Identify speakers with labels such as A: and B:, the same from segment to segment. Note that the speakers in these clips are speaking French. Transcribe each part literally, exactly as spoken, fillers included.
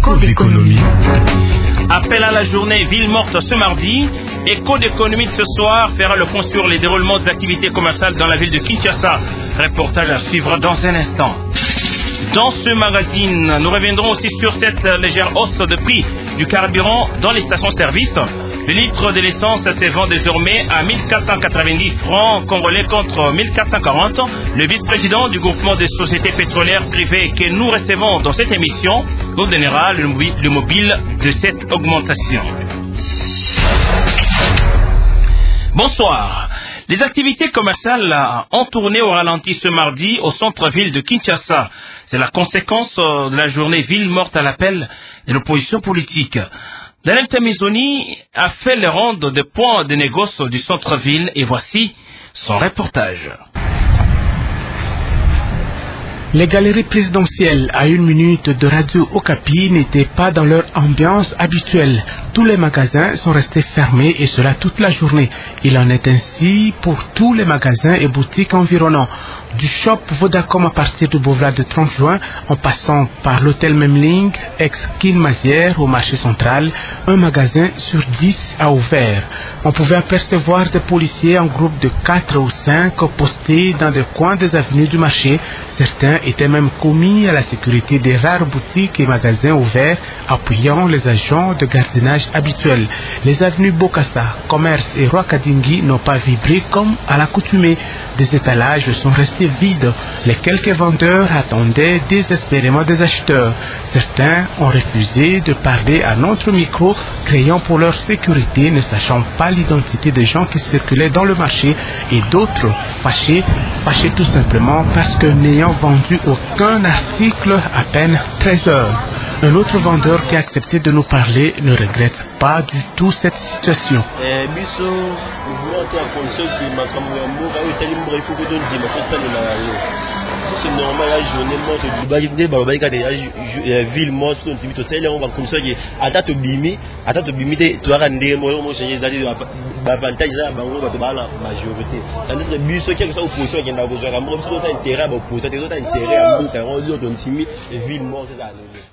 A: Écho d'économie.
B: Appel à la journée Ville morte ce mardi. Écho d'économie de ce soir fera le point sur les déroulements des activités commerciales dans la ville de Kinshasa. Reportage à suivre dans un instant. Dans ce magazine, nous reviendrons aussi sur cette légère hausse de prix du carburant dans les stations-service. Le litre de l'essence se vend désormais à mille quatre cent quatre-vingt-dix francs congolais contre mille quatre cent quarante. Le vice-président du groupement des sociétés pétrolières privées que nous recevons dans cette émission nous donnera le mobile, le mobile de cette augmentation. Bonsoir. Les activités commerciales ont tourné au ralenti ce mardi au centre-ville de Kinshasa. C'est la conséquence de la journée ville morte à l'appel de l'opposition politique. Daniel Tamizoni a fait le ronde de points de négoce du centre-ville et voici son reportage.
C: Les galeries présidentielles à une minute de Radio Okapi n'étaient pas dans leur ambiance habituelle. Tous les magasins sont restés fermés et cela toute la journée. Il en est ainsi pour tous les magasins et boutiques environnants. Du shop Vodacom à partir du boulevard de trente juin, en passant par l'hôtel Memling, ex-Kin-Mazière au marché central, un magasin sur dix a ouvert. On pouvait apercevoir des policiers en groupe de quatre ou cinq postés dans des coins des avenues du marché. Certains étaient même commis à la sécurité des rares boutiques et magasins ouverts, appuyant les agents de gardiennage habituels. Les avenues Bokassa, Commerce et Roi-Kadingi n'ont pas vibré comme à l'accoutumée. Des étalages sont restés vides. Les quelques vendeurs attendaient désespérément des acheteurs. Certains ont refusé de parler à notre micro, craignant pour leur sécurité, ne sachant pas l'identité des gens qui circulaient dans le marché, et d'autres fâchés, fâchés tout simplement parce que n'ayant vendu aucun article à peine treize heures. Un autre vendeur qui a accepté de nous parler ne regrette pas du tout cette situation.
D: C'est normal la journée morte du bas des babaka des ville morte on dit to c'est on va condition qui ata to bimi ata to bimi de to rendre mo mo changer d'aller avantage là ba on va to ba la majorité tandis que biso qui ça opposition qui n'a besoin mo biso ta intérêt à opposition tu as intérêt à nous on dit on simi ville morte c'est là.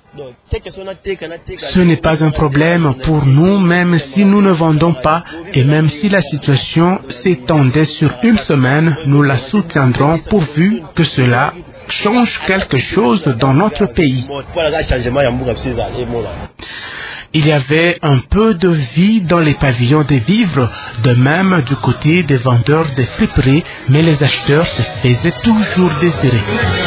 C: Ce n'est pas un problème pour nous, même si nous ne vendons pas et même si la situation s'étendait sur une semaine, nous la soutiendrons pourvu que cela change quelque chose dans notre pays. Il y avait un peu de vie dans les pavillons des vivres, de même du côté des vendeurs des friperies, mais les acheteurs se faisaient toujours désirer.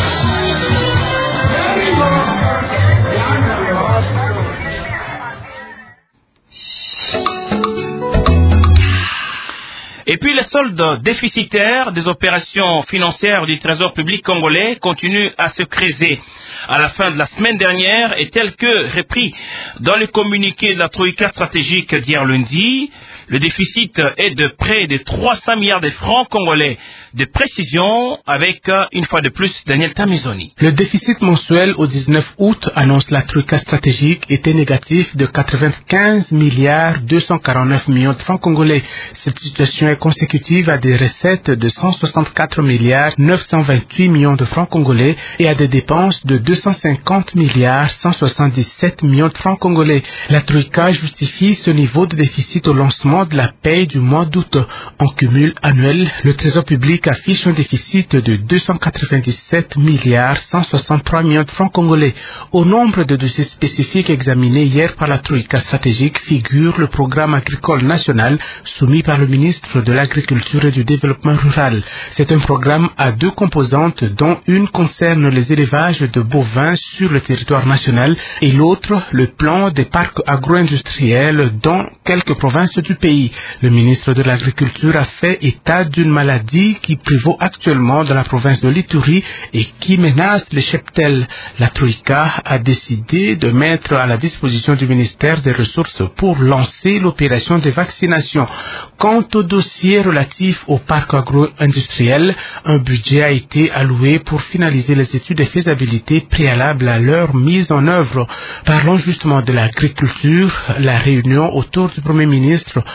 B: Et puis les soldes déficitaires des opérations financières du Trésor public congolais continuent à se creuser. À la fin de la semaine dernière, et tel que repris dans le communiqué de la Troïka stratégique d'hier lundi, le déficit est de près de trois cents milliards de francs congolais. De précision avec, une fois de plus, Daniel Tamizoni.
C: Le déficit mensuel au dix-neuf août, annonce la Troïka stratégique, était négatif de quatre-vingt-quinze milliards deux cent quarante-neuf millions de francs congolais. Cette situation est consécutive à des recettes de cent soixante-quatre milliards neuf cent vingt-huit millions de francs congolais et à des dépenses de deux cent cinquante milliards cent soixante-dix-sept millions de francs congolais. La Troïka justifie ce niveau de déficit au lancement de la paie du mois d'août. En cumul annuel, le Trésor public affiche un déficit de deux cent quatre-vingt-dix-sept milliards cent soixante-trois millions de francs congolais. Au nombre de dossiers spécifiques examinés hier par la Troïka stratégique figure le programme agricole national soumis par le ministre de l'Agriculture et du Développement rural. C'est un programme à deux composantes dont une concerne les élevages de bovins sur le territoire national et l'autre le plan des parcs agro-industriels dans quelques provinces du pays. Le ministre de l'Agriculture a fait état d'une maladie qui prévaut actuellement dans la province de l'Ituri et qui menace les cheptels. La Troïka a décidé de mettre à la disposition du ministère des Ressources pour lancer l'opération de vaccination. Quant au dossier relatif au parc agro-industriel, un budget a été alloué pour finaliser les études de faisabilité préalables à leur mise en œuvre. Parlons justement de l'agriculture. La réunion autour du Premier ministre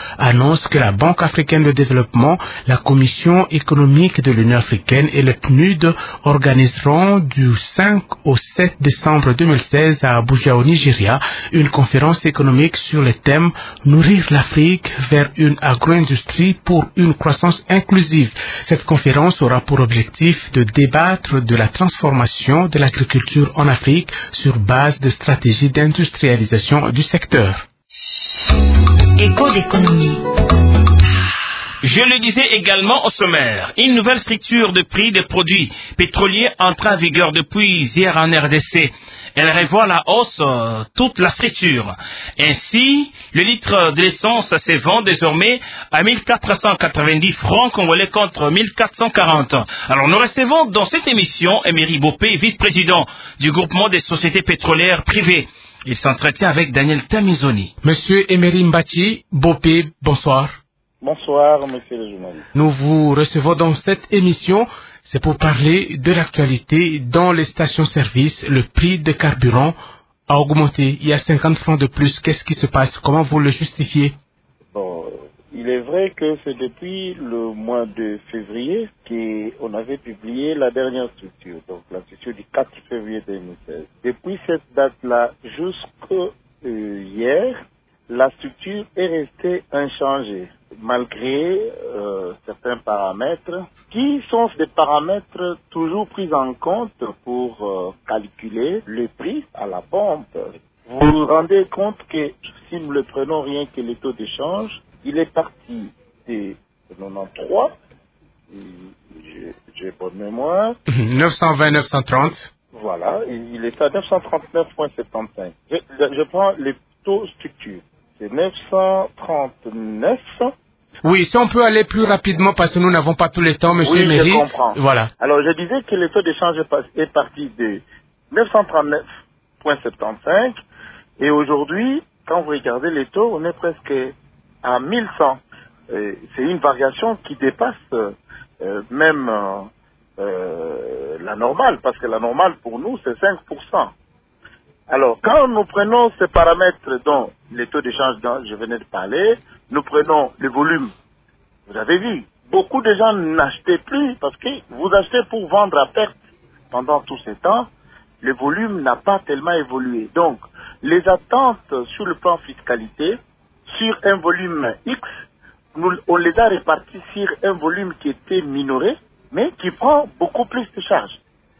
C: annoncent que la Banque africaine de développement, la Commission économique de l'Union africaine et le P N U D organiseront du cinq au sept décembre deux mille seize à Abuja au Nigeria une conférence économique sur le thème « Nourrir l'Afrique vers une agro-industrie pour une croissance inclusive ». Cette conférence aura pour objectif de débattre de la transformation de l'agriculture en Afrique sur base de stratégies d'industrialisation du secteur.
A: Écho d'économie.
B: Je le disais également au sommaire, une nouvelle structure de prix des produits pétroliers entre en vigueur depuis hier en R D C. Elle revoit la hausse euh, toute la structure. Ainsi, le litre de l'essence se vend désormais à mille quatre cent quatre-vingt-dix francs congolais contre mille quatre cent quarante. Alors nous recevons dans cette émission Emery Bopé, vice-président du groupement des sociétés pétrolières privées. Il s'entretient avec Daniel Tamizoni.
C: Monsieur Emery Mbati Bopé, bonsoir.
E: Bonsoir, monsieur le journaliste.
C: Nous vous recevons dans cette émission. C'est pour parler de l'actualité. Dans les stations-service, le prix des carburants a augmenté. Il y a cinquante francs de plus. Qu'est-ce qui se passe? Comment vous le justifiez?
E: Bon, il est vrai que c'est depuis le mois de février qu'on avait publié la dernière structure, donc la structure du quatre février deux mille seize. Depuis cette date-là jusqu'à euh, hier, la structure est restée inchangée, malgré euh, certains paramètres qui sont des paramètres toujours pris en compte pour euh, calculer le prix à la pompe. Vous vous rendez compte que si nous ne prenons rien que les taux d'échange, il est parti de quatre-vingt-treize, j'ai bonne mémoire.
C: neuf cent vingt, neuf cent trente.
E: Voilà, il est à neuf cent trente-neuf virgule soixante-quinze. Je, je prends les taux structure. C'est neuf cent trente-neuf.
C: Oui, si on peut aller plus rapidement parce que nous n'avons pas tout le temps, monsieur
E: oui,
C: Emery.
E: Je comprends.
C: Voilà.
E: Alors, je disais que le taux d'échange est parti de neuf cent trente-neuf virgule soixante-quinze et aujourd'hui, quand vous regardez les taux, on est presque à mille cent. Euh, c'est une variation qui dépasse euh, même euh, la normale, parce que la normale pour nous, c'est cinq pour cent. Alors, quand nous prenons ces paramètres dont les taux d'échange dont je venais de parler, nous prenons le volume. Vous avez vu, beaucoup de gens n'achetaient plus parce que vous achetez pour vendre à perte. Pendant tous ces temps, le volume n'a pas tellement évolué. Donc, les attentes sur le plan fiscalité, sur un volume X, nous, on les a répartis sur un volume qui était minoré, mais qui prend beaucoup plus de charges.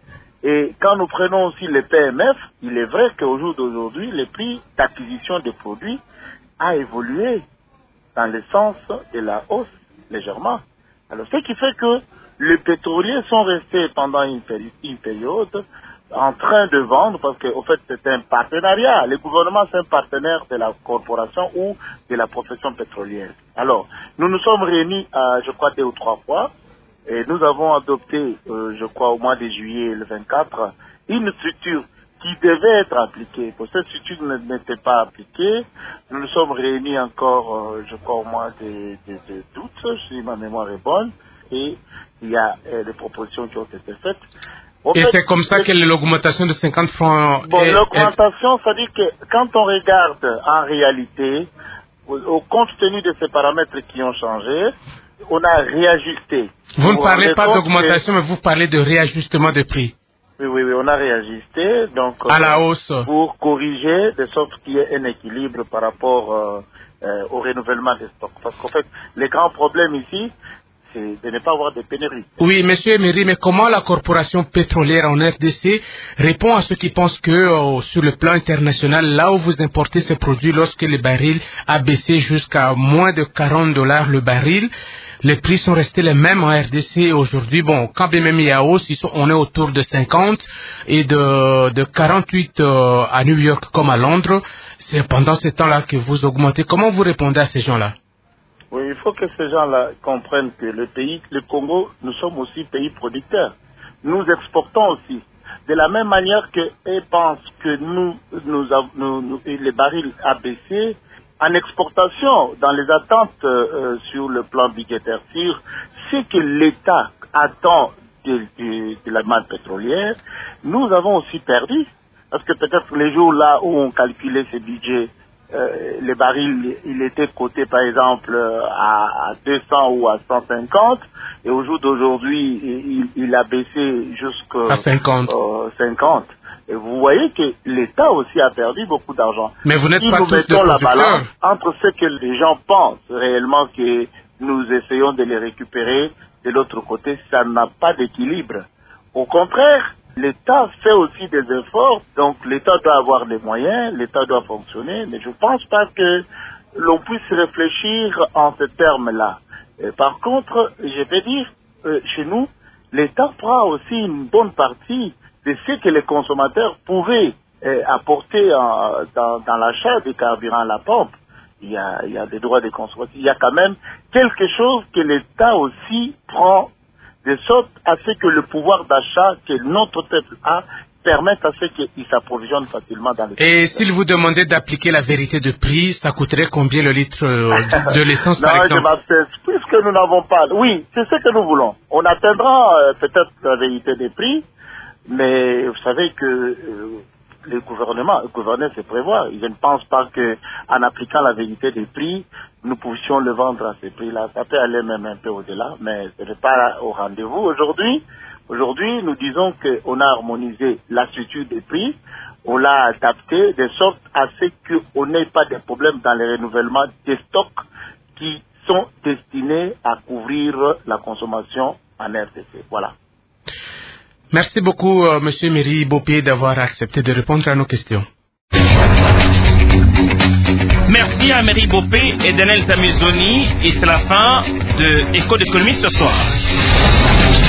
E: Et quand nous prenons aussi les P M F, il est vrai qu'au jour d'aujourd'hui, le prix d'acquisition des produits a évolué dans le sens de la hausse légèrement. Alors, ce qui fait que les pétroliers sont restés pendant une, péri une période en train de vendre, parce qu'au fait, c'est un partenariat. Le gouvernement, c'est un partenaire de la corporation ou de la profession pétrolière. Alors, nous nous sommes réunis, à, je crois, deux ou trois fois. Et nous avons adopté, euh, je crois, au mois de juillet le vingt-quatre, une structure qui devait être appliquée. Pour cette structure n'était pas appliquée. Nous nous sommes réunis encore, euh, je crois, au mois de, de, de d'août, si ma mémoire est bonne. Et il y a euh, des propositions qui ont été faites. Au
C: Et
E: fait,
C: c'est comme ça que l'augmentation de cinquante francs...
E: Bon,
C: est,
E: l'augmentation, ça dit que quand on regarde en réalité, au, au compte tenu de ces paramètres qui ont changé, on a réajusté.
C: Vous ne
E: vous
C: parlez
E: rendez
C: pas
E: compte
C: d'augmentation,
E: que...
C: mais vous parlez de réajustement de prix.
E: Oui, oui, oui, on a réajusté, donc...
C: À
E: euh,
C: la hausse.
E: Pour corriger, de sorte qu'il y ait un équilibre par rapport euh, euh, au renouvellement des stocks. Parce qu'en fait, les grands problèmes ici, c'est de ne pas avoir de pénuries.
C: Oui, monsieur Emery, mais comment la corporation pétrolière en R D C répond à ceux qui pensent que euh, sur le plan international, là où vous importez ces produits, lorsque le baril a baissé jusqu'à moins de quarante dollars le baril, les prix sont restés les mêmes en R D C aujourd'hui. Bon, quand bien même il y a hausse, ils sont, on est autour de cinquante et de, de quarante-huit euh, à New York comme à Londres. C'est pendant ce temps-là que vous augmentez. Comment vous répondez à ces gens-là?
E: Oui, il faut que ces gens-là comprennent que le pays, le Congo, nous sommes aussi pays producteurs. Nous exportons aussi. De la même manière qu'ils pensent que nous, nous, nous, nous, les barils a baissé en exportation, dans les attentes euh, sur le plan budgétaire, sur ce que l'État attend de, de, de la manne pétrolière, nous avons aussi perdu. Parce que peut-être les jours là où on calculait ce budget euh, les barils, il était coté par exemple à, à deux cents ou à cent cinquante, et au jour d'aujourd'hui, il, il a baissé jusqu'à
C: cinquante.
E: Euh, cinquante. Et vous voyez que l'État aussi a perdu beaucoup d'argent.
C: Mais vous n'êtes
E: si
C: pas
E: nous
C: tous
E: mettons
C: des
E: la
C: producteurs.
E: balance entre ce que les gens pensent réellement que nous essayons de les récupérer, de l'autre côté, ça n'a pas d'équilibre. Au contraire, l'État fait aussi des efforts, donc l'État doit avoir les moyens, l'État doit fonctionner, mais je ne pense pas que l'on puisse réfléchir en ces termes-là. Et par contre, je vais dire, euh, chez nous, l'État prend aussi une bonne partie de ce que les consommateurs pouvaient euh, apporter en, dans, dans l'achat des carburants à la pompe. Il y a, il y a des droits des consommateurs. Il y a quand même quelque chose que l'État aussi prend de sorte à ce que le pouvoir d'achat que notre peuple a permette à ce qu'il s'approvisionne facilement dans les
C: Et s'il vous demandait d'appliquer la vérité de prix, ça coûterait combien le litre de l'essence par exemple?
E: Non, je m'abstiens. Puisque nous n'avons pas... Oui, c'est ce que nous voulons. On atteindra euh, peut-être la vérité des prix, mais vous savez que euh, les gouvernements, le gouvernement se prévoit. Je ne pense pas qu'en appliquant la vérité des prix, nous puissions le vendre à ces prix-là. Ça peut aller même un peu au-delà, mais ce n'est pas au rendez-vous. Aujourd'hui, aujourd'hui, nous disons qu'on a harmonisé la structure des prix, on l'a adapté de sorte à ce qu'on n'ait pas de problème dans le renouvellement des stocks qui sont destinés à couvrir la consommation en R D C. Voilà.
C: Merci beaucoup, euh, Monsieur Méry Bopé, d'avoir accepté de répondre à nos questions.
B: Merci à Méry Bopé et Daniel Tamizoni. Et c'est la fin de Écho d'économie ce soir.